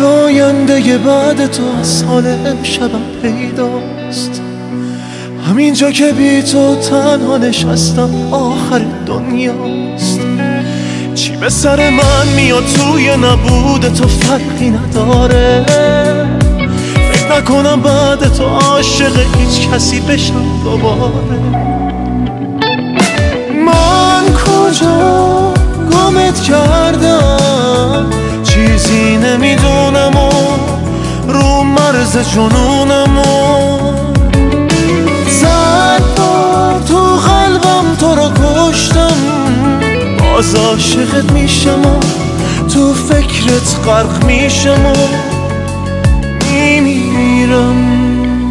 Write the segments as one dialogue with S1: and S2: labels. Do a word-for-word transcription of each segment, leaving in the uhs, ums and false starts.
S1: آینده بعد تو از حال شبم پیداست. همینجا که بی تو تنها نشستم آخر دنیاست. چی به سر من میاد توی نبود تو فرقی نداره. فکر نکنم بعد تو عاشق هیچ کسی بشم دوباره. من کجا گمت کردم چیزی نمیدونم و رو مرز جنونم و صد بار تو قلبم تو رو کشتم. باز عاشقت میشم و تو فکرت غرق میشم و میمیرم.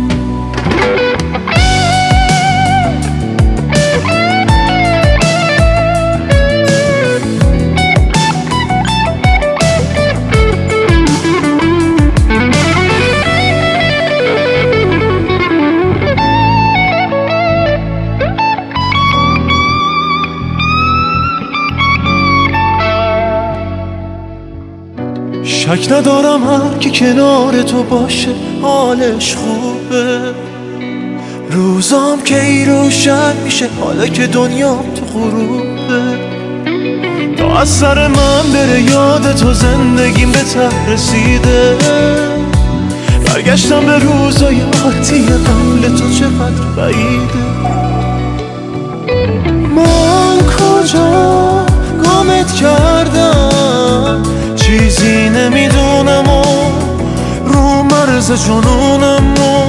S1: شک ندارم هر کی کنار تو باشه حالش خوبه. روزام که ای روشن میشه حالا که دنیام تو غروبه. تا از سر من بره یاد تو زندگیم به ته رسیده. برگشتم به روزای عادی قبل تو چقدر بعیده. من کجا گمت کردم چیزی نمیدونم و رو مرز جنونم و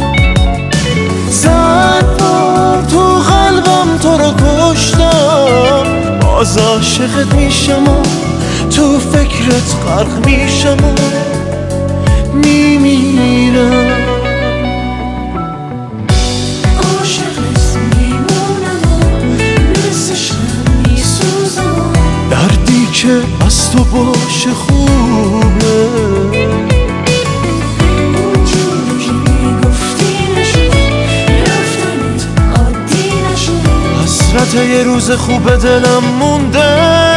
S1: صد بار تو قلبم تو رو کشتم. باز عاشقت میشم و تو فکرت غرق میشم و میمیرم.
S2: عاشقت میمونم و مثلش نمیسوزم.
S1: دردی که از تو باشه خوبه.
S2: اونجوری که میگفتی نشد رفتنت عادی نشد.
S1: حسرت یه روز خوب دلم مونده.